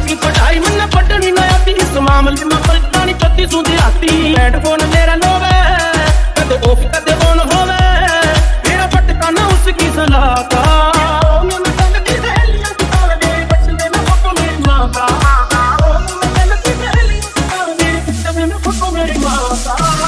की पढ़ाई मैंने पढ़नी ना आती, इस मामले में परेशानी चौथी सुधी आती। हेडफोन मेरा लोवे कदे ऑफ कदे ऑन होवे, मेरा पटका ना उसकी सलाह का। मेरी माँ का